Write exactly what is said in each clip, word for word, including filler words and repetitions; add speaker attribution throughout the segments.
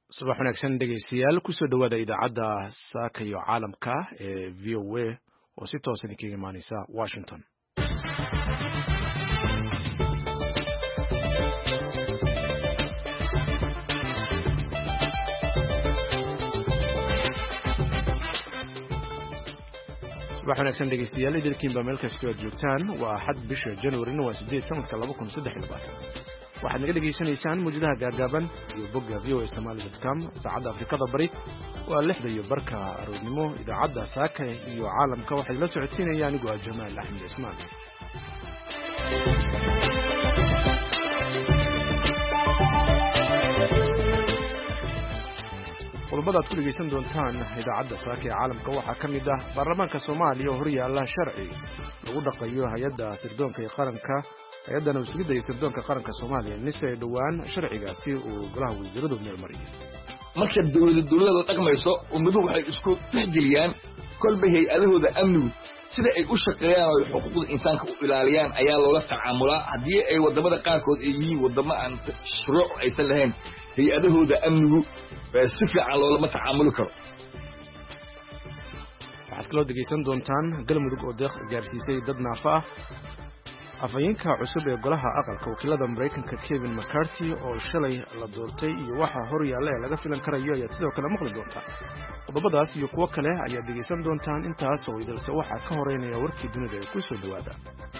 Speaker 1: subax wanaagsan dhegeystayaal kusoo dhawaada idaacadda saaka iyo caalamka ee v o a oo si toosan kaga imaaneysa Washington. subax wanaagsan dhegeystayaal idilkiinba meel kastoo aad joogtaan waa axad bisha January waa sideed sanadka laba kun saddex iyo labaatan. waxaad naga dhegaysanaysaan muujadaha gaagaaban iyo bogga v o a somali dot com saacadda afrikada bari waa lixda iyo barka aroornimo. idaacadda saaka iyo caalamka waxay la socodsiinayaan anigoo ah Jamaal Axmed Ismaan. qodobada aad ku dhegaysan doontaan idaacadda saaka ee caalamka waxaa ka mid ah baarlamaanka Soomaaliya oo horyaala sharci lagu dhaqayo hay'adda sirdoonka ee qaranka hay'addan wasaaradda iyo sirdoonka qaranka Soomaaliya nisay dhawaan sharcigaasi uu golaha wasiiradu meel mariyay.
Speaker 2: marka dawladda dawladda dhaqmayso ummaduhu waxay isku tixgeliyaan kolba hay'adahooda amnigu sida ay u shaqeeyaan oo xuquuqda insaanka u ilaaliyaan ayaa loola tacaamulaa. haddii ay wadamada qaarkood ay yihiin wadamo aan shuruuc aysan lahayn hay'adahooda amnigu si fiican loolama tacaamuli karo.
Speaker 1: waxaad kaloo dhegaysan doontaan galmudug oo deeq gaarsiisay dad naafa ah, afayeenka cusub ee golaha aqalka wakiilada Mareykanka Kevin McCarthy oo shalay la doortay iyo waxa horyaalla ee laga filan karayo ayaad sidoo kale maqli doontaan. qodobadaas iyo kuwo kale ayaad dhegaysan doontaan intaas oo idilse waxaa ka horeynaya warkii dunida ee ku soo dhawaada.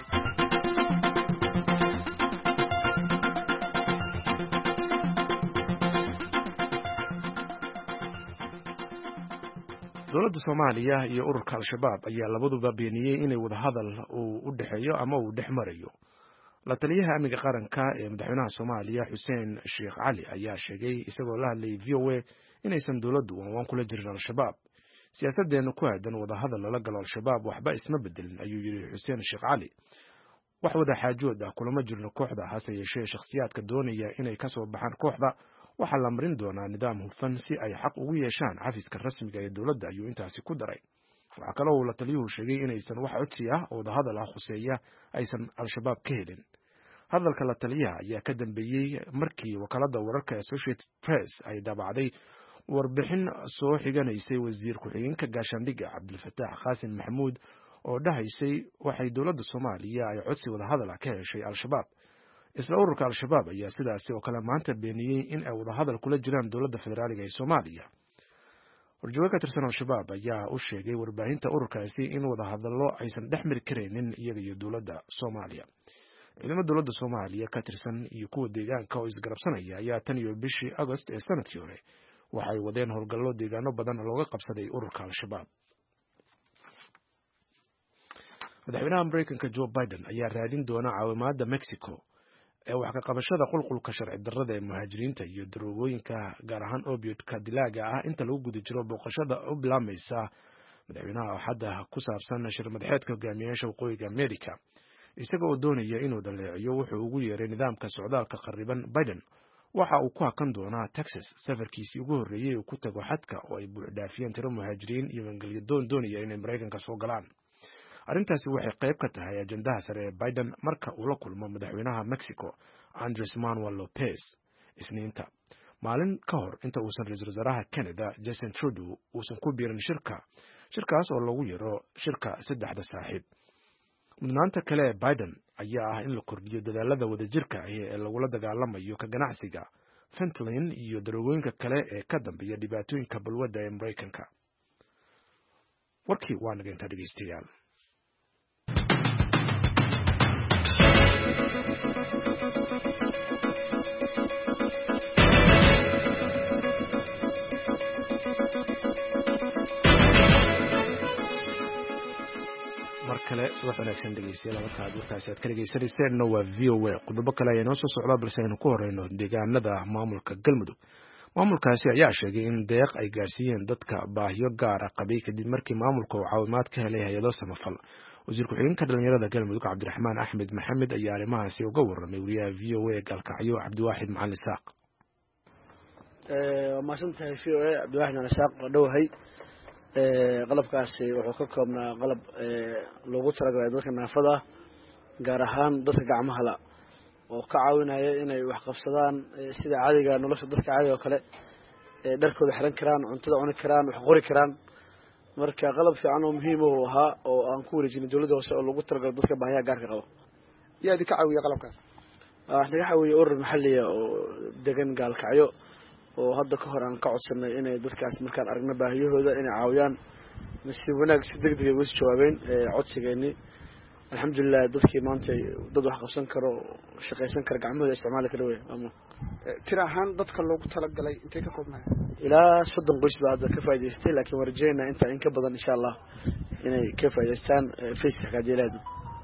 Speaker 1: dowladda Soomaaliya iyo ururka Al-Shabaab ayaa labaduba beeniyay inay wada hadal uu u dhaxeeyo ama uu dhexmarayo. la taliyaha amniga qaranka ee madaxweynaha Soomaaliya Xuseen Sheekh Cali ayaa sheegay isagoo la hadlay V O A inaysan dowladdu waan kula jirin Al-Shabaab. siyaasadeena ku aadan wada hadal lala galo Al-Shabaab waxba isma bedelin ayuu yiri Xuseen Sheekh Cali. wax wada xaajood ah kulama jirno kooxda hase yeeshee shakhsiyaadka doonaya inay ka soo baxaan kooxda waxaa la marin doonaa nidaam hufan si ay xaq ugu yeeshaan xafiiska rasmiga ee dowladda ayuu intaasi ku daray. waxa kale oo la taliyuhu sheegay inaysan wax codsi ah oo wada hadal ah khuseeya aysan Al-Shabaab ka helin. hadalka la taliyaha ayaa ka dambeeyey markii wakaaladda wararka Associated Press ay daabacday warbixin soo xiganaysay wasiir ku-xigeenka gaashaandhigga Cabdilfataax Qaasim Maxamuud oo dhahaysay waxay dowladda Soomaaliya ay codsi wada hadal ah ka heshay Al-Shabaab. isla ururka Al-Shabaab ayaa sidaasi oo kale maanta beeniyay in ay wada hadal kula jiraan dowladda federaaliga ee Soomaaliya. warjooga ka tirsan Al-Shabaab ayaa u sheegay warbaahinta ururkaasi in wada hadallo aysan dhex mari kareynin iyaga iyo dowladda Soomaaliya. ciidamada dowladda Soomaaliya ka tirsan iyo kuwa deegaanka oo isgarabsanaya ayaa tan iyo bishii August ee sanadkii hore waxay wadeen howlgallo deegaano badan looga qabsaday ururka Al-Shabaab. madaxweynaha Mareykanka Joe Biden ayaa raadin doona caawimaadda Mexico ee wax ka qabashada qulqulka sharci darrada ee muhaajiriinta iyo daroogooyinka gaar ahaan opioidka dilaaga ah inta lagu guda jiro booqashada u bilaamaysa madaxweynaha axadda ku saabsan shir madaxeedka hogaamiyayaasha waqooyiga Amerika. isaga oo doonaya inuu daleeciyo wuxuu ugu yeeray nidaamka socdaalka qariban. Biden waxa uu ku hakan doonaa Texas safarkiisii ugu horreeyay uu ku tago xadka oo ay buux dhaafiyeen tiro muhaajiriin iyo mangalyadoon doonaya inay Mareykanka soo galaan. arrintaasi waxay qayb ka tahay ajandaha sare ee Biden marka uu la kulmo madaxweynaha Mexico Andres Manuel Lopez Isniinta, maalin ka hor inta uusan ra'iisul wasaaraha Canada Justin Trudeau uusan ku biirin shirka shirkaas oo lagu yiro shirka saddexda saaxiib. mudnaanta kale ee Biden ayaa ah in la kordhiyo dadaalada wadajirka ah ee lagula dagaalamayo ka ganacsiga fentanyl iyo daroogooyinka kale ee ka dambeeya dhibaatooyinka balwadda ee Mareykanka. warkii waa naga intaa dhegeystayaal. markale subax wanaagsan dhegeystayaal halkaad warkaasi aad ka dhegeysanayseena waa V O A. qodobo kale ayaa noo soo socdaa balse aynu ku horeyno deegaanada maamulka Galmudug. maamulkaasi ayaa sheegay in deeq ay gaarsiiyeen dadka baahiyo gaar ah qabay kadib markii maamulka uu caawimaad ka helay hay'ado samafal. wasiir ku-xigeenka dhalinyarada Galmudug Cabdiraxmaan Axmed Maxamed ayaa arrimahaasi uga warramay wariyaha V O A Galkacyo Cabdiwaaxid Macalin Isaaq.
Speaker 3: ee maasantahay V O A Cabdiwaaxid Macalin Isaaq oo dhawahay ee qalabkaasi wuxuu ka koobnaa qalab ee loogu talagalay dadka naafada gaar ahaan dadka gacmaha la oo ka caawinaya inay wax qabsadaan sida caadiga nolosha dadka caadiga oo kale dharkooda xiran karaan cuntada cuni karaan wax qori karaan marka qalab fiican oo muhiim u ahaa oo aan ku wareejinay dawladda hoose oo lagu talagalay dadka baahiyaha gaarka qaba
Speaker 4: yaa idinka caawiya qalabkaas
Speaker 3: waxaa naga caawiya urur maxalliya oo degan gaalkacyo oo hadda ka hor aan ka codsanay inay dadkaas markaan aragno baahiyahooda inay caawiyaan nasiib wanaag si degdeg ay uga soo jawaabeen codsigeennii alxamdulilah dadkii maanta dad wax qabsan karo shaqaysan kara gacmahooda isticmaali kara wey ama
Speaker 4: tira ahaan dadka loogu talagalay intay ka koobnahay
Speaker 3: ilaa soddon qoys baa hadda ka faa'iidaystay laakiin waan rajaynaynaa intaa in ka badan insha allah inay ka faa'iidaystaan faceka kaadielaadu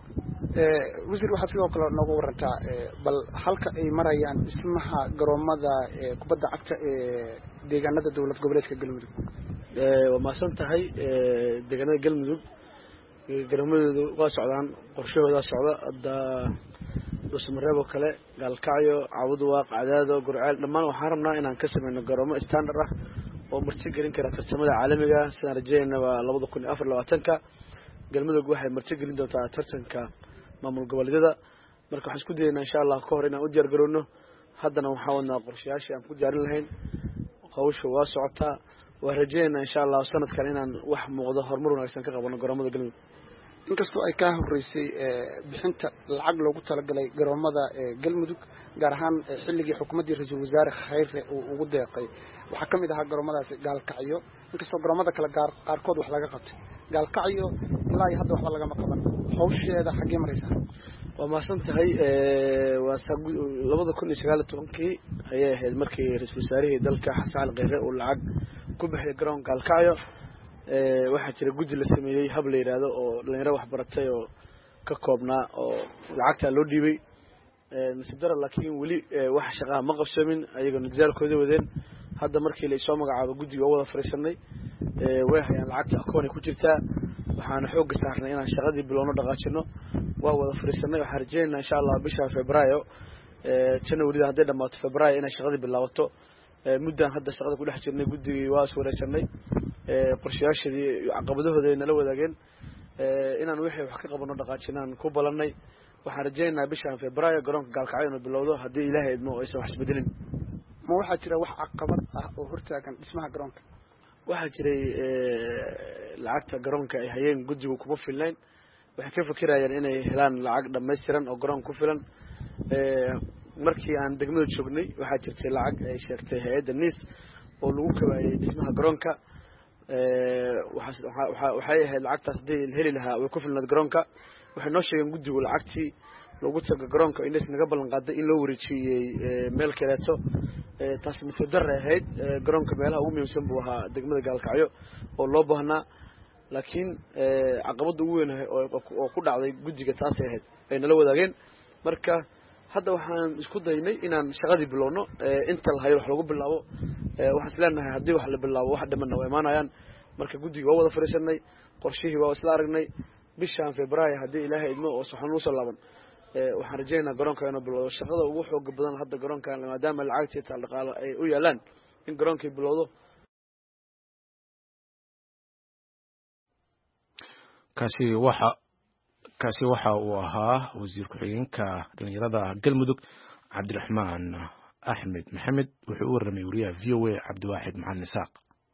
Speaker 4: wasiir waxaad sidoo kale nooga warantaa bal halka ay marayaan dhismaha garoomada kubadda cagta ee deegaanada dowlad goboleedka galmudug
Speaker 3: waa mahadsan tahay deegaanada galmudug garoomadoodu waa socdaan qorshahoodaa socda hadda dhuusamareeb oo kale gaalkacyo caabuduwaaq cadaado gurceel dhammaan waxaan rabnaa inaan ka sameyno garoomo standard ah oo marti gelin kara tartamada caalamiga sidaan rajaynaba labada kun iyo afar labaatanka galmudug waxay marti gelin doontaa tartanka maamul goboleedyada marka waxaan isku dayaynaa insha allah ka hor inaan u diyaar garowno haddana waxaan wadnaa qorshayaashii aan ku diyaarin lahayn hawsha waa socotaa waan rajaynaynaa insha allah sanadkan inaan wax muuqdo horumar wanaagsan ka qabano garoomada galmudug
Speaker 4: inkastoo ay ka horeysay bixinta lacag loogu talagalay garoomada galmudug gaar ahaan xilligii xukuumaddii ra-iisul wasaare khayre uu ugu deeqay waxaa ka mid ahaa garoomadaasi gaalkacyo inkastoo garoomada kale qaarkood wax laga qabtay gaalkacyo ilaa iyo hadda waxba lagama qaban hawsheeda xaggee maraysaa
Speaker 3: waa mahadsan tahay waa labada kun iyo sagaal iyo tobankii ayay ahayd markii ra-iisul wasaarihii dalka xasan cali khayre uu lacag ku bixiyay garoon gaalkacyo waxaa jira guddi la sameeyey hab la yidhaahdo oo dhalinyaro waxbaratay oo ka koobnaa oo lacagtaa loo dhiibay nasiib dara laakiin weli wax shaqaha ma qabsoomin ayagoo nidaalkooda wadeen hadda markii la isoo magacaabo guddiga waa wada fariisanay way hayaan lacagta akoon ay ku jirtaa waxaana xoogga saarnay inaan shaqadii bilowno dhaqaajino waa wada fariisanay waxaan rajaynaynaa insha allah bisha febraayo janwarida hadday dhammaato febraayo inay shaqadii bilaabato muddan hadda shaqada ku dhex jirnay guddigii waa is wareysanay qorshayaashadii caqabadahooda ay nala wadaageen inaan wixii wax ka qabano dhaqaajinaan ku balannay waxaan rajaynaynaa bishan febraayo garoonka gaalkacyo inuu bilowdo haddii ilaahay idmo aysan wax isbedelin
Speaker 4: ma waxaa jira wax caqabad ah oo hortaagan dhismaha garoonka
Speaker 3: waxaa jiray lacagta garoonka ay hayeen guddigu kuma filnayn waxay ka fikirayeen inay helaan lacag dhammaystiran oo garoonka ku filan markii aan degmada joognay waxaa jirtay lacag ay sheegtay hay-adda niis oo lagu kabaayay dhismaha garoonka waxay ahayd lacagtaas haddii heli lahaa way ku filnayd garoonka waxay noo sheegeen guddigu lacagtii loogu taga garoonka ines naga ballan qaaday in loo wareejiyey meel kaleeto taas nasiib darre ahayd garoonka meelaha ugu muhiimsan buu ahaa degmada gaalkacyo oo loo baahnaa laakiin caqabadda ugu weyn oo ku dhacday guddiga taasay ahayd ay nala wadaageen marka hadda waxaan isku daynay inaan shaqadii bilowno inta la hayo wax lagu bilaabo waxaan is leenahay haddii wax la bilaabo wax dhimanna waa imaanayaan marka guddigii waa wada fariisanay qorshihii waa isla aragnay bishan febraayo haddii ilaahay idmo oo saxan usoo laaban waxaan rajaynaynaa garoonka inuu bilowdo shaqada ugu xooga badan hadda garoonkan maadaama lacagtii taal dhaqaalo ay u yaalaan in garoonkii bilowdo
Speaker 1: kaasi waxa kaasi waxa uu ahaa wasiir ku-xigeenka dhalinyarada galmudug cabdiraxmaan axmed maxamed wuxuu u warramay wariyaha v o a cabdiwaaxid maxamed isaaq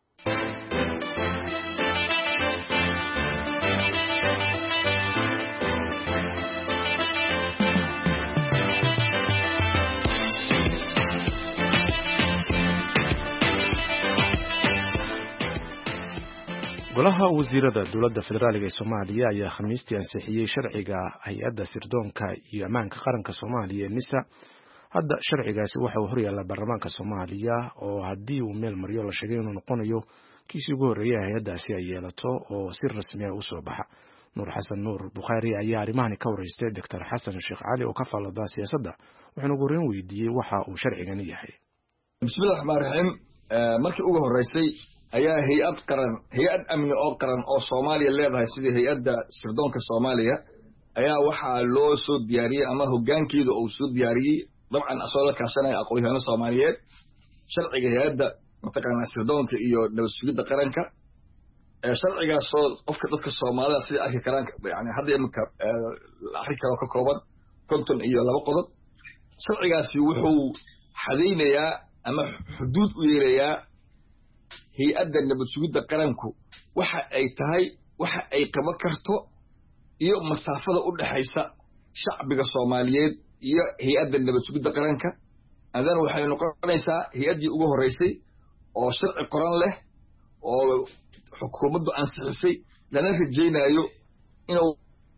Speaker 1: golaha wasiirada dowladda federaaliga ee soomaaliya ayaa khamiistii ansixiyey sharciga hay-adda sirdoonka iyo ammaanka qaranka soomaaliya ee nisa hadda sharcigaasi waxa uu horyaallaa baarlamaanka soomaaliya oo haddii uu meel maryo la sheegay inuu noqonayo kiisii ugu horreeyay hay-addaasi ay yeelato oo si rasmi ah u soo baxa nuur xasan nuur bukhaari ayaa arrimahani ka wareystay doctor xasan sheekh cali oo ka faallada siyaasadda wuxuuna ugu horreyn weydiiyey waxa uu sharcigani yahay
Speaker 2: bismillahi raxmaan raxiim markii ugu horreysay ayaa hay-ad qaran hay-ad amni oo qaran oo soomaaliya leedahay sidii hay-adda sirdoonka soomaaliya ayaa waxaa loo soo diyaariyey ama hoggaankeeda uu soo diyaariyey dabcan asoo la kaashanaya aqoon-yahano soomaaliyeed sharciga hay-adda mataqaanaa sirdoonka iyo nabad sugidda qaranka sharcigaasoo qofka dadka soomaalida sida arki karaan yani hadda iminka la arki karo ka kooban konton iyo laba qodob sharcigaasi wuxuu xadaynayaa ama xuduud u yeelayaa hay-adda nabad sugidda qaranku waxa ay tahay waxa ay qaban karto iyo masaafada u dhaxaysa shacbiga Soomaaliyeed iyo hay-adda nabad sugidda qaranka adan waxay noqonaysaa hay-addii ugu horeysay oo sharci qoran leh oo xukuumaddu ansixisay lana rajaynayo inuu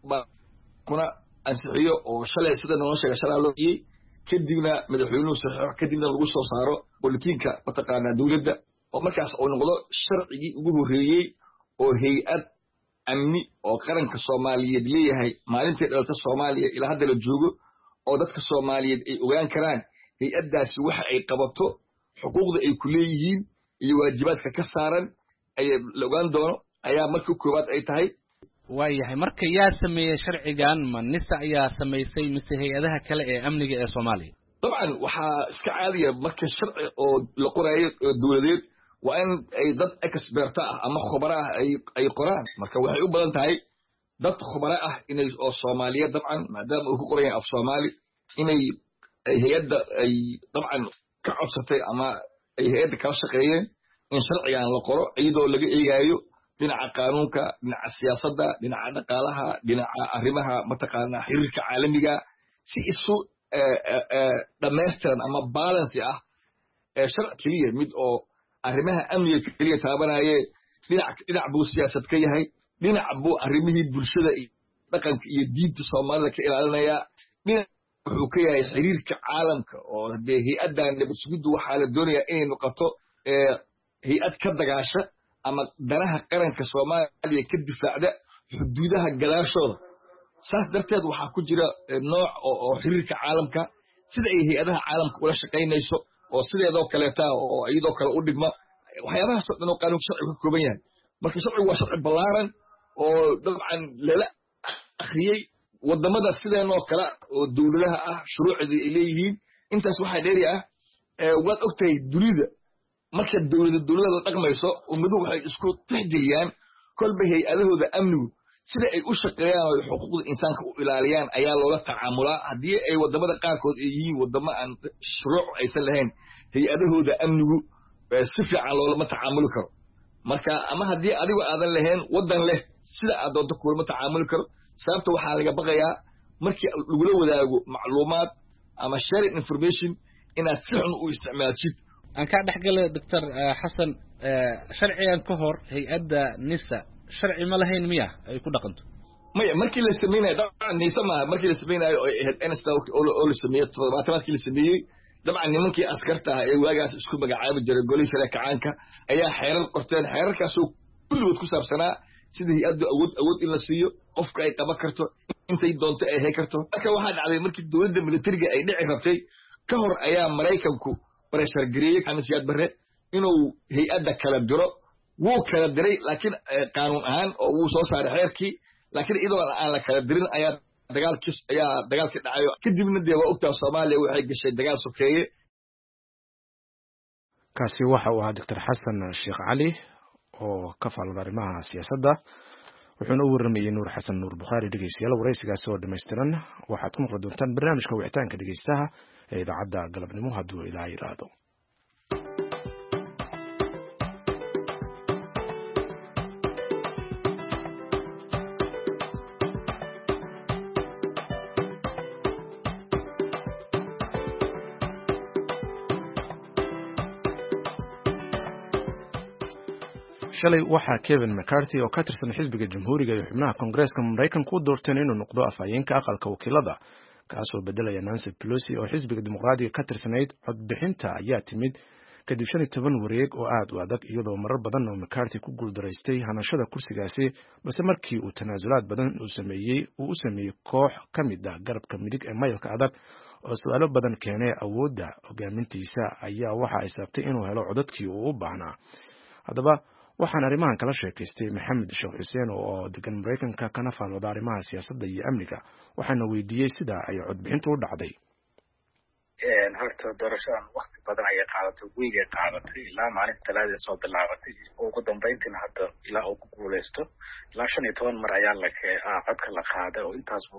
Speaker 2: kuna ansixiyo oo shalay sida noo sheegay shalay loo yey kadibna madaxweynuhu saxiix kadibna lagu soo saaro politiinka mataqaanaa dawladda oo markaas oo noqdo sharcigii ugu horeeyay oo hay-ad amni oo qaranka Soomaaliyeed leeyahay maalintii dhalata Soomaaliya ilaa hadda la joogo oo dadka Soomaaliyeed ay ogaan karaan hay-addaasi waxa ay qabato xuquuqda ay ku leeyihiin iyo waajibaadka ka saaran ay la ogaan doono ayaa markii koowaad ay tahay
Speaker 5: waayahay marka yaa sameeyay sharcigan ma nisa ayaa sameysay mise hay-adaha kale ee amniga ee Soomaaliya
Speaker 2: طبعا waxaa iska caadiya marka sharci oo la qorayo dawladeed waa in ay dad expert ah ama khubaro ah ay ay qoraan marka waxay u badan tahay dad khubaro ah inay oo Soomaaliyeed dabcan maadaama uu ku qoran yahay af Soomaali inay hay-adda ay dabcan ka codsatay ama ay hay-adda kala shaqeeyeen in sharcigan la qoro iyadoo laga eegayo dhinaca qaanuunka dhinaca siyaasadda dhinaca dhaqaalaha dhinaca arrimaha mataqaanaa xiriirka caalamiga si isu dhammaystiran ama balance ah ee sharci keliya mid oo arrimaha amniga keliya taabanaya dhinac dhinac buu siyaasad ka yahay dhinac buu arrimihii bulshada iyo dhaqanka iyo diinta Soomaalida ka ilaalinaya dhinac wuxuu ka yahay xiriirka caalamka oo hadee hay-addan nabad sugiddu waxaa la doonayaa inay noqoto hay-ad ka dagaasha ama danaha qaranka Soomaaliya ka difaacda xuduudaha gadaashooda saas darteed waxaa ku jira nooc oo xiriirka caalamka sida ay hay-adaha caalamka ula shaqaynayso oo sideedoo kaleeta oo iyadoo kale u dhigma waxyaabahaas oo dhan oo qaanuunka sharciga ka kooban yahay marka sharcigu waa sharci ballaaran oo dabcan lala akhriyey wadamada sideenoo kale oo dawladaha ah shuruucdii ay leeyihiin intaas waxaa dheeri ah waad ogtahay dunida marka dawlada dawlada la dhaqmayso ummadu waxay isku tixgeliyaan kolba hay-adahooda amnigu sida ay u shaqeeyaan oo xuquuqda insaanka u ilaaliyaan ayaa loola tacaamulaa haddii ay wadamada qaarkood ay yihiin wadamo aan shuruuc aysan lahayn hay-adahooda amnigu si fiican loolama tacaamuli karo marka ama haddii adigu aadan lahayn waddan leh sida aad doonto kulama tacaamuli karo sababta waxaa laga baqayaa markii lagula wadaago macluumaad ama sharing information inaad si xun u isticmaashid
Speaker 5: aan ka dhaxgalay doctor Xasan sharciyan ka hor hay-adda nisa sharci ma lahayn miya ay ku dhaqanto
Speaker 2: maya markii la sameeyay dabcan nisa ma markii la sameeyay oo ahayd N S T oo la sameeyay todobaadkii la sameeyay dabcan nimankii askarta ah ee waagaas isku magacaabi jiray golihii sare kacaanka ayaa xeerar qorteen xeerarkaas oo kulligood ku saabsanaa sidii hay-addu awood awood in la siiyo qofka ay qaban karto intay doonto ay hay karto marka waxaa dhacday markii dawladda militariga ay dhici rabtay ka hor ayaa Mareykanku pressure gareeyay Xamis Yaad Barre inuu hay-adda kala diro wuu kala diray laakiin qaanuun ahaan oo wuu soo saaray xeerkii laakiin idoo aan la kala dirin ayaa dagaalkii ayaa dagaalkii dhacay kadibna dee waa ogtaa Soomaaliya waxay gashay dagaal sokeeye
Speaker 1: kaasi waxa uu ahaa doctor Xasan Sheekh Cali oo ka faalada arrimaha siyaasadda wuxuuna u warramayay Nuur Xasan Nuur Bukhari dhegeystayaal wareysigaasi oo dhameystiran waxaad ku maqli doontaan barnaamijka wicitaanka dhegeystaha ee idaacadda galabnimo hadduu Ilaahay yiraahdo shalay waxaa Kevin McCarthy oo ka tirsan xisbiga jamhuuriga iyo xubnaha Kongareeska Mareykanka ku doorteen inuu noqdo afhayeenka aqalka wakiilada kaasoo bedelaya Nancy Pelosi oo xisbiga dimuqraadiga ka tirsanayd codbixinta ayaa timid kadib shan iyo toban wareeg oo aad u adag iyadoo marar badan oo McCarthy ku guuldareystay hanashada kursigaasi balse markii uu tanaasulaad badan uu sameeyey uu u sameeyey koox ka mid ah garabka midig ee maylka adag oo su'aalo badan keenay awoodda hogaamintiisa ayaa waxa ay sababtay inuu helo codadkii uu u baahnaa haddaba waxaan arrimahan kala sheekaystay Maxamed Sheekh Xuseen oo degan Mareykanka kana faalooda arrimaha siyaasadda iyo amniga waxaana weydiiyey sida ay codbixintu u dhacday
Speaker 6: een horta doorashadan waqti badan ayay qaadatay wiigay qaadatay ilaa maalinta talaada soo bilaabatay ugu dambeyntiina hadda ilaa uu ku guuleysto ilaa shan iyo toban mar ayaa la codka la qaaday oo intaas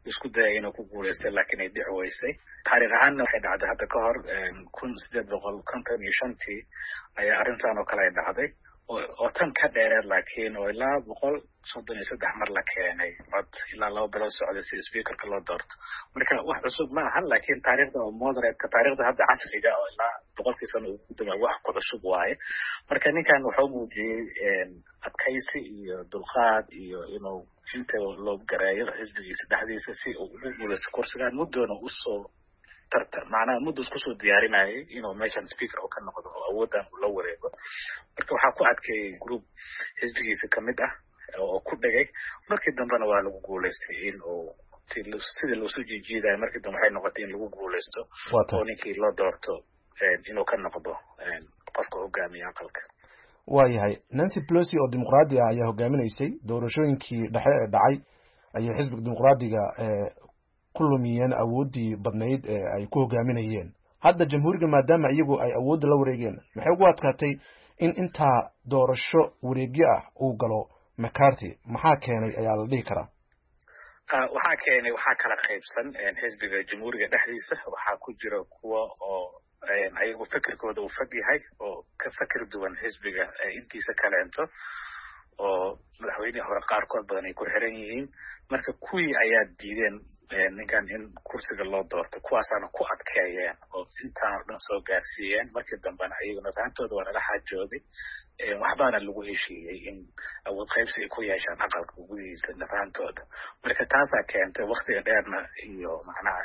Speaker 6: isku dayay inuu ku guulaystay laakiin ay dhici weysay taariikh ahaanna waxay dhacday hadda ka hor kun sideed boqol konton iyo shantii ayaa arrintan oo kale ay dhacday oo tan ka dheereed laakiin oo ilaa boqol soddon iyo saddex mar la keenay cod ilaa laba bilood socday si speakerka loo doorto marka wax cusub ma aha laakiin taariikhda oo moderate taariikhda hadda casriga oo ilaa boqolkii sano ugu dambeeyay wax ku cusub waaye marka ninkan wuxuu muujiyey adkaysi iyo dulqaad iyo inuu inta loo gareeyo xisbigiisa dhexdiisa si uu ugu guulaysto kursigan muddoona usoo tarta macnaha muddo isku soo diyaarinayay inuu meeshan speaker oo ka noqdo oo awoodan uu la wareego marka waxaa ku adkeeyey group xisbigiisa kamid ah oo ku dhagay markii dambena waa lagu guulaystay in uu sidii loo soo jiijiidayo markii dambe waxay noqotay in lagu guulaysto oo ninkii loo doorto inuu ka noqdo qofka hogaamiya aqalka
Speaker 1: waayahay Nancy Pelosi oo dimuqraadi ah ayaa hogaaminaysay doorashooyinkii dhexe ee dhacay ayay xisbiga dimuqraadiga ku lumiyeen awoodii badnayd ee ay ku hogaaminayeen hadda jamhuuriga maadaama iyagu ay awoodda la wareegeen maxay ugu adkaatay in intaa doorasho wareegyo ah uu galo McCarthy maxaa keenay ayaa la dhihi karaa
Speaker 6: waxaa keenay waxaa kala qaybsan xisbiga jamhuuriga dhexdiisa waxaa ku jira kuwa oo ayagu fikirkooda uu fog yahay oo ka fikir duwan xisbiga intiisa kaleento oo madaxweynihii hore qaarkood badan ay ku xiran yihiin marka kuwii ayaa diideen ninkan in kursiga loo doorto kuwaasaana ku adkeeyeen oo intaan oo dhan soo gaarsiiyeen markii dambena ayaguna fahantooda waa nala xaajooday waxbaana lagu heshiiyey in awood qaybsi ay ku yeeshaan aqalka gudihiisa nafahantooda marka taasaa keentay waktiga dheerna iyo macnaha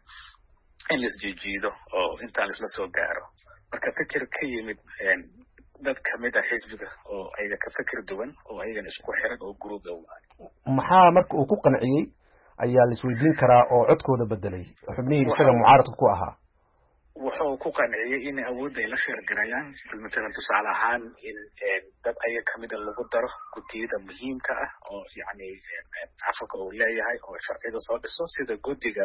Speaker 6: in laisjiijiido oo intaan laisla soo gaaro marka fikir ka yimid dad kamid ah xisbiga oo ayaga ka fikir duwan oo ayagana isku xiran oo group ah
Speaker 1: maxaa marka uu ku qanciyey ayaa la isweydiin karaa oo codkooda bedelay xubnihii isaga mucaaradka ku ahaa
Speaker 6: wuxuu ku qanciyey in awoodda ay la sheergarayaan matalan tusaale ahaan in dad ayaga kamid a lagu daro guddiyada muhiimka ah oo yacni aqalka uu leeyahay oo sharciyada soo dhiso sida guddiga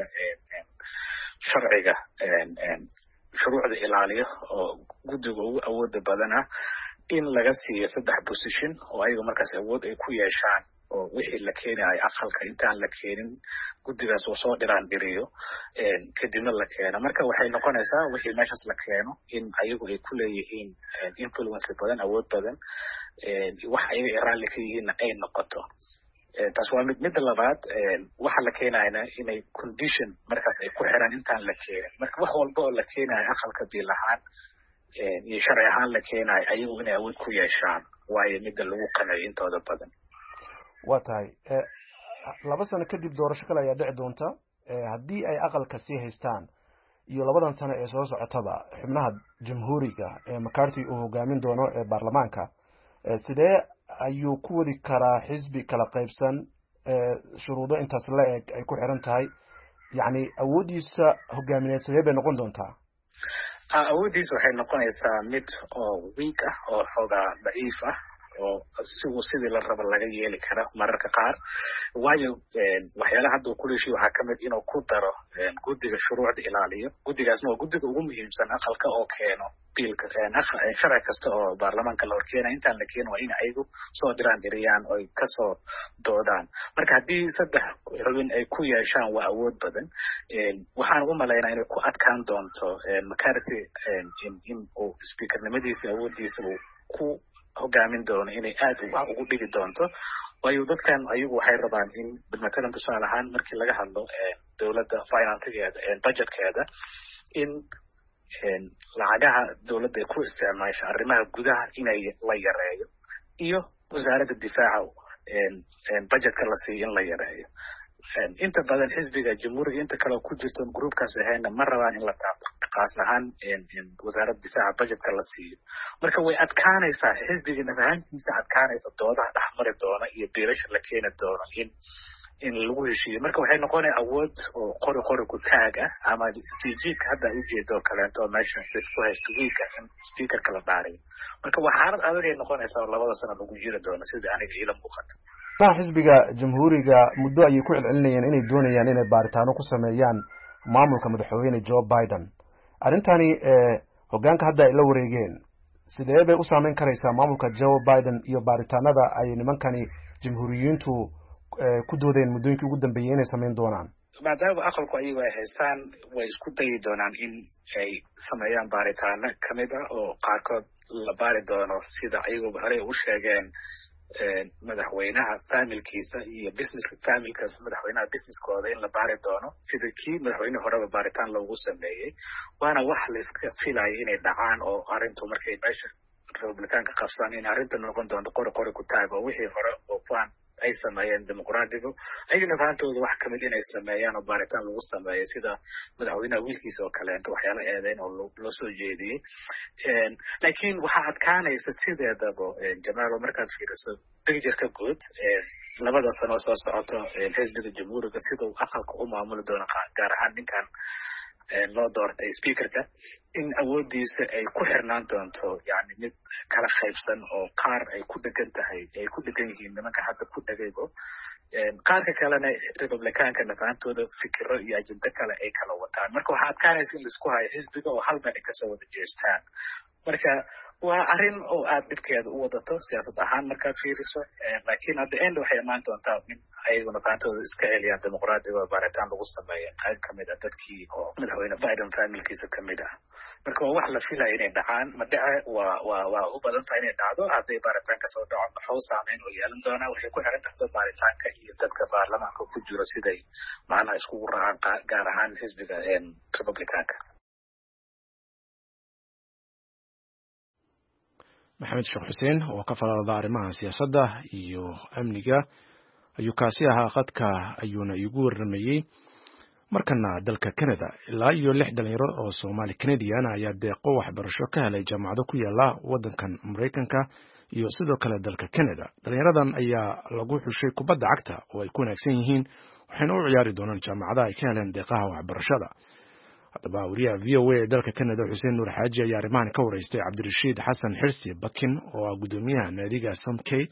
Speaker 6: sharciga shuruucda ilaaliyo oo guddiga ugu awooda badan ah in laga siiyo saddex position oo ayaga markaas awood ay ku yeeshaan oo wixii la keenayo aqalka intaan la keenin guddigaas uu soo dhiraan dhiriyo kadibna la keeno marka waxay noqonaysaa wixii meeshaas la keeno in ayagu ay ku leeyihiin influence badan awood badan wax ayaga ay raalli ka yihiinna ay noqoto taas waa mid midda labaad waxa la keenayna inay condition markaas ay ku xiran intaan la keenin marka wax walba oo la keenayo aqalka biil ahaan iyo sharci ahaan la keenayo ayagu inay awood ku yeeshaan waayo midda lagu qanciyo intooda badan
Speaker 1: waa tahay laba sano kadib doorasho kale ayaa dhici doonta haddii ay aqalka sii haystaan iyo labadan sano ee soo socotaba xubnaha jamhuuriga ee McCarthy uu hogaamin doono ee baarlamaanka sidee ayuu ku wadi karaa xisbi kala qaybsan shuruudo intaas la eg ay ku xiran tahay yacni awooddiisa hogaamineed sidee bay noqon doontaa
Speaker 6: awooddiisa waxay noqonaysaa mid oo weak ah oo xoogaa daciif ah oo sigu sidii la rabo laga yeeli kara mararka qaar waayo waxyaalaha hadda uu ku leeshiyo waxaa kamid inuu ku daro guddiga shuruucda ilaaliyo guddigaasna waa guddiga ugu muhiimsan aqalka oo keeno biilka sharci kasta oo baarlamaanka la horkeenaya intaan la keeno waa in ayagu soo diraan dhiriyaan oy kasoo doodaan marka haddii saddex xubin ay ku yeeshaan waa awood badan waxaan u malaynaa inay ku adkaan doonto McCarthy in uu speakernimadiisa awooddiisa uu ku hogaamin doono inay aad wax ugu dhigi doonto waayo dadkan ayagu waxay rabaan in matalan tusaale ahaan markii laga hadlo dowladda financegeeda budgetkeeda in lacagaha dowladda ay ku isticmaasho arrimaha gudaha inay la yareeyo iyo wasaaradda difaaca budgetka la siiyo in la yareeyo inta badan xisbiga jamhuuriga inta kale ku jirto groupkaas ahayna ma rabaan in la taabto qaas ahaan wasaaradda difaaca budgetka la siiyo marka way adkaanaysaa xisbiga nafahantiisa adkaanaysa doodaha dhexmari doona iyo biilasha la keeni doono in in lagu heshiiyo marka waxay noqonaya awood oo qori qori ku taag ah ama sijiidka hadda ujeedo kaleeto meesha isku haysto wiilka in speakerka la dhaariyo marka waa xaalad adag ay noqonaysaa labada sano lagu jiri doono sida aniga ila muuqata
Speaker 1: xisbiga jamhuuriga muddo ayay ku celcelinayeen inay doonayaan inay baaritaano ku sameeyaan maamulka madaxweyne Joe Biden arrintani hoggaanka hadda ay la wareegeen sidee bay u saameyn karaysaa maamulka Joe Biden iyo baaritaanada ay nimankani jamhuuriyiintu ku doodeen muddooyinkii ugu dambeeyay inay sameyn doonaan
Speaker 6: maadaama aqalku ayagu ay haystaan way isku dayi doonaan in ay sameeyaan baaritaano kamid ah oo qaarkood la baari doono sida ayaguba horey u sheegeen madaxweynaha familkiisa iyo businesska familka madaxweynaha businesskooda in la baari doono sida kii madaxweyne horeba baaritaan loogu sameeyey waana wax layska filayo inay dhacaan oo arrintu markay meesha republicaanka qabsaan in arrinta noqon doonto qori qori ku taag oo wixii hore oo plan ay sameeyeen dimuqraadigu ayagana fahamtooda wax kamid inay sameeyaan oo baaritaan lagu sameeyo sida madaxweynaha wiilkiisa oo kaleento waxyaala eedeyn oo loo soo jeediyey laakiin waxaa adkaanaysa sideedaba jamaalo markaad fiiriso pictureka guud labada sano soo socoto xisbiga jamhuuriga sida uu aqalka u maamuli doono gaar ahaan ninkan loo doortay speakerka in awoodiisa ay ku xirnaan doonto yani mid kala qaybsan oo qaar ay ku dhegan tahay ay ku dhegan yihiin nimanka hadda ku dhegaybo qaarka kalena republicaanka nafahantooda fikiro iyo ajendo kale ay kala wataan marka waxaa adkaanaysa in laisku hayo xisbiga oo hal meel ay kasoo wada jeestaan marka waa arrin oo aad dhibkeeda u wadato siyaasad ahaan markaad fiiriso laakiin hadda end waxay imaan doontaa in ayaguna faantooda iska celiyaan dimuqraadiga oo baaritaan lagu sameeya qayb kamid ah dadkii oo madaxweyne biden familkiisa kamid ah marka waa wax la filaya inay dhacaan ma dhace waa waa waa u badan tahay inay dhacdo hadday baaritaanka soo dhaco maxuu saameyn oo yeelan doonaa waxay ku xiran tahay baaritaanka iyo dadka baarlamaanka ku jiro siday macnaha iskugu raacaan gaar ahaan xisbiga republicaanka
Speaker 1: maxamed sheekh xuseen oo ka falaalada arrimaha siyaasadda iyo amniga ayuu kaasi ahaa khadka ayuuna iigu warramayey markana dalka Canada ilaa iyo lix dhalinyaro oo Soomaali Canadian ayaa deeqo waxbarasho ka helay jaamacado ku yaala wadankan Mareykanka iyo sidoo kale dalka Canada dhalinyaradan ayaa lagu xushay kubadda cagta oo ay ku wanaagsan yihiin waxayna u ciyaari doonaan jaamacadaha ay ka heleen deeqaha waxbarashada haddaba wariyaha V O A ee dalka Canada Xuseen Nuur Xaaji ayaa arrimahan ka wareystay Cabdirashiid Xasan Xirsi Bakin oo ah gudoomiyaha naadiga Somkey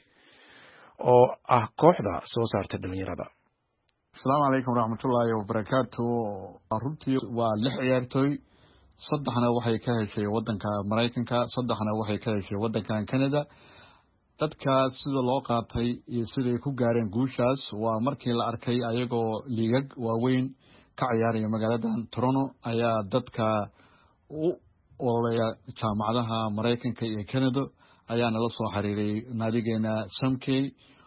Speaker 1: oo ah kooxda soo saarta dhalinyarada.
Speaker 7: Asalaamu calaykum waraxmatullaahi wabarakaatu. runtii waa lix ciyaartooy saddexna waxay ka heshay wadanka Mareykanka saddexna waxay ka heshay wadankan Canada dadka sida loo qaatay iyo sida ay ku gaareen guushaas waa markii la arkay ayagoo liigag waaweyn ka ciyaaraya magaaladan Toronto ayaa dadka u ololaya jaamacadaha Mareykanka iyo Canada ayaa nala soo xiriiray naadigeena Somkey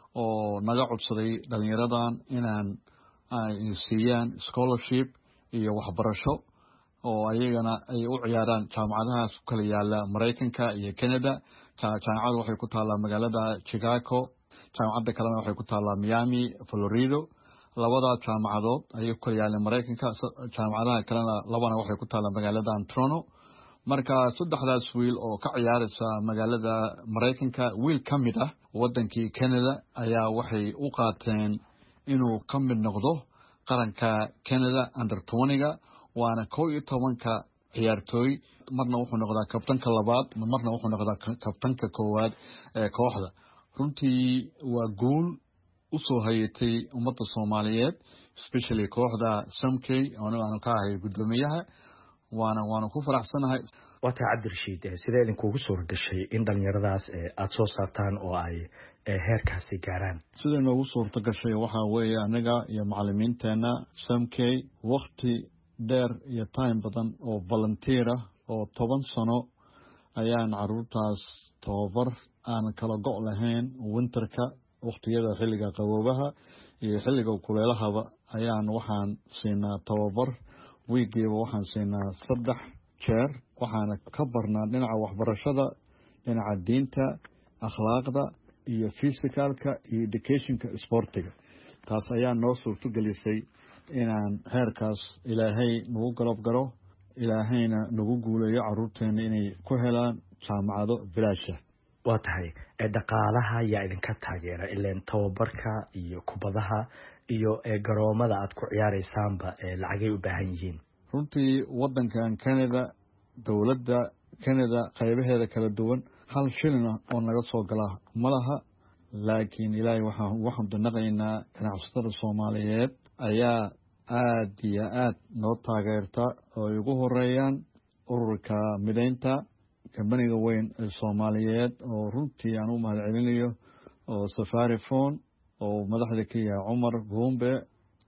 Speaker 7: oo naga codsaday dhalinyaradan inaan ay siiyaan scholarship iyo waxbarasho oo ayagana ay u ciyaaraan jaamacadaha kala yaala Mareykanka iyo Canada jaamacadu waxay ku taalaa magaalada Chicago jaamacadda kalena waxay ku taalaa Miami Florida labada jaamacadood ayay ku yaaleen Mareykanka jaamacadaha kalena labana waxay ku taalaa magaalada Toronto marka saddexdaas wiil oo ka ciyaaraysa magaalada Mareykanka wiil kamid ah wadankii Canada ayaa waxay u qaateen inuu kamid noqdo qaranka Canada under twenty-ga waana kow iyo tobanka ciyaartooy marna wuxuu noqdaa kabtanka labaad marna wuxuu noqdaa kabtanka koowaad ee kooxda runtii waa guul u soo hayatay ummadda Soomaaliyeed especially kooxda Somkey oo aan ka ahay gudoomiyaha waana waana ku faraxsanahay
Speaker 8: wata Cabdirashiid sidee idin kugu soo gashay in dhalinyaradaas aad soo saartaan oo ay heerkaasi gaaraan
Speaker 7: sidee noogu suurta gashay waxa weeye anaga iyo macallimiinteena Somkey waqti dheer iyo time badan oo volunteer ah oo toban sano ayaan caruurtaas tababar aan kala go' lahayn winterka waqtiyada xilliga qaboobaha iyo xilliga kuleelahaba ayaan waxaan siinaa tababar wiigiiba waxaan siinaa saddex jeer waxaana ka barnaa dhinaca waxbarashada dhinaca diinta akhlaaqda iyo physicalka iyo educationka sportiga taas ayaa noo suurto gelisay inaan heerkaas ilaahay nagu galab garo ilaahayna nagu guuleeyo caruurteena inay ku helaan jaamacado bilaasha
Speaker 8: waa tahay dhaqaalaha yaa idinka taageera ileen tababarka iyo kubadaha iyo garoomada aad ku ciyaaraysaanba lacagay u baahan yihiin
Speaker 7: runtii wadankan Canada dowladda Canada qaybaheeda kala duwan hal shilin oo naga soo gala malaha laakiin ilaahay waxaan waxaan danaqaynaa ganacsatada Soomaaliyeed ayaa aad iyo aad noo taageerta oo ugu horeeyaan ururka mideynta kambaniga weyn ee Soomaaliyeed oo runtii aan u mahadcelinayo oo Safaricom oo madaxda ka yahay Cumar Gombe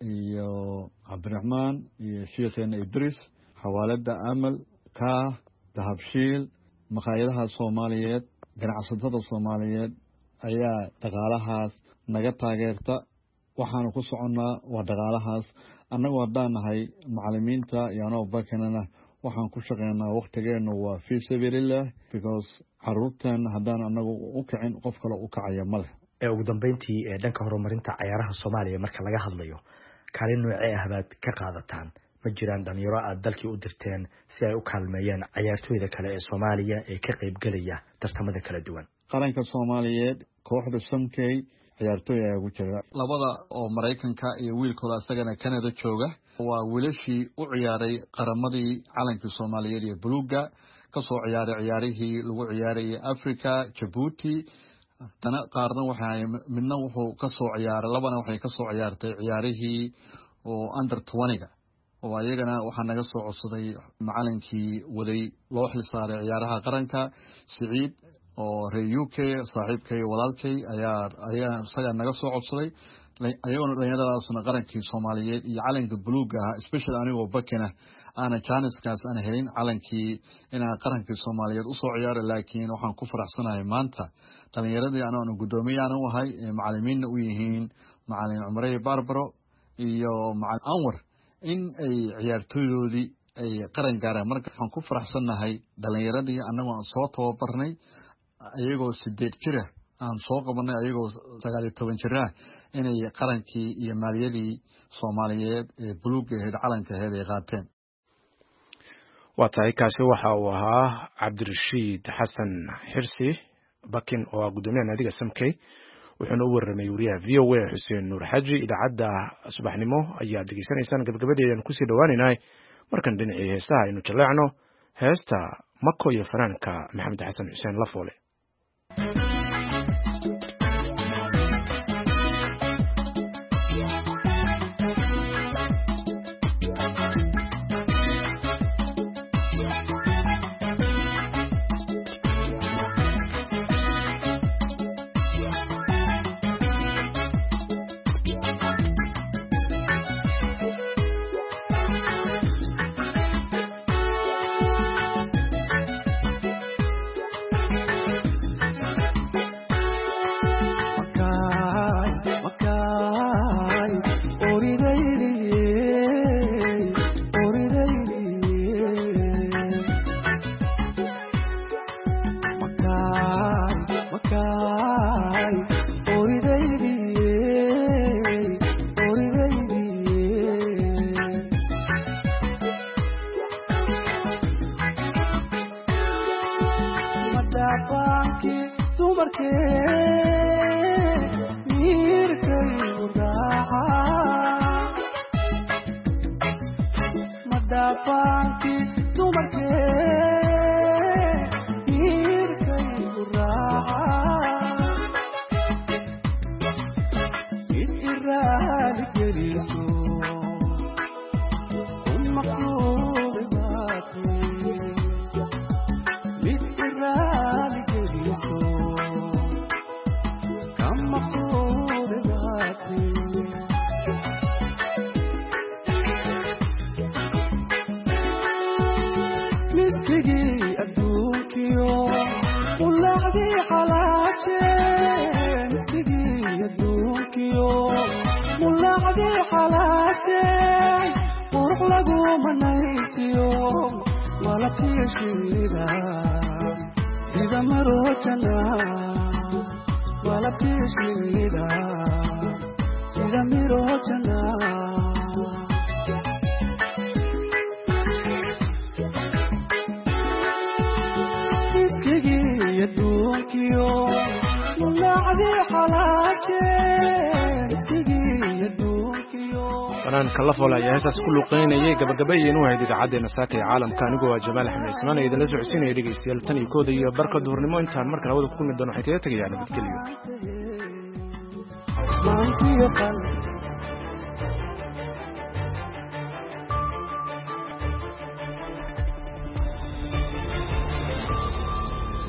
Speaker 7: iyo cabdiraxmaan iyo sheekheena idris xawaalada amal kaah dahabshiil maqaayadaha soomaaliyeed ganacsatada soomaaliyeed ayaa dhaqaalahaas naga taageerta waxaanu ku soconnaa waa dhaqaalahaas annagu haddaan nahay macalimiinta iyo anoo bakanana waxaan ku shaqeynaa waktigeenu waa fii sabiililah because caruurteena haddaan anagu u kicin qof kale u kacaya ma leh
Speaker 8: ugu dambeyntii dhanka horumarinta cayaaraha soomaaliya marka laga hadlayo kaalin noocee ah baad ka qaadataan ma jiraan dhalinyaro aad dalkii u dirteen si ay u kaalmeeyaan cayaartooyda kale ee soomaaliya ee ka qaybgelaya tartamada kala duwan
Speaker 7: qaranka soomaaliyeed kooxda samkey ciyaartooy ayaa ugu jira labada oo maraykanka iyo wiilkooda isagana canada jooga waa wiilashii u ciyaaray qaramadii calankii soomaaliyeed iyo buluuga kasoo ciyaaray ciyaarihii lagu ciyaarayay africa jabuuti dana qaarna waxay midna wuxuu kasoo ciyaaray labana waxay kasoo ciyaartay ciyaarihii oo under twenty-ga oo ayagana waxaa naga soo codsaday macalinkii waday loo xilsaaray ciyaaraha qaranka Siciid oo reer U K saaxiibkay walaalkay ayaa ayaa isaga naga soo codsaday ayagoo dhalinyaradaasna qarankii Soomaaliyeed iyo calanka buluuga ah especially anigoo bakana ana chanceskaas aan helin calankii inaan qarankii Soomaaliyeed u soo ciyaaro laakiin waxaan ku faraxsanahay maanta dhalinyaradii aan gudoomiyahan u ahay macallimiinna u yihiin macallin Umar Barbaro iyo macallin Anwar in ay ciyaartooydoodii ay qaran gaaraan marka waxaan ku faraxsanahay dhalinyaradii anagoo soo tababarnay ayagoo sideed jir ah aan soo qabanay ayagoo sagaal iyo toban jir ah inay qarankii iyo maaliyadii Soomaaliyeed ee buluuga ahayd calanka ahayd ay qaateen
Speaker 1: waa tahay kaasi waxa uu ahaa Cabdirashiid Xasan Xirsi bakin oo gudoomiyaha naadiga Samkey wuxuuna u warramay wariyaha V O A Xuseen Nuur Xaji idaacadda subaxnimo ayaa degeysanaysaan gabagabadeedan ku sii dhawaanaynay markan dhinacii heesaha aynu jaleecno heesta Mako iyo fanaanka Maxamed Xasan Xuseen Lafoole fanaanka Lafoole ayaa heesaas ku luqeynayay gabagabayeen u ahayd idaacadeena saaka ee caalamka anigoo ah Jamaal Axmed Ismaan ee idinla socodsiinaya dhegeystayaal tan iyo kooda iyo barka duhurnimo intaan markale wada ku kulmi doono waxay kaga tagayaan nabadgelyo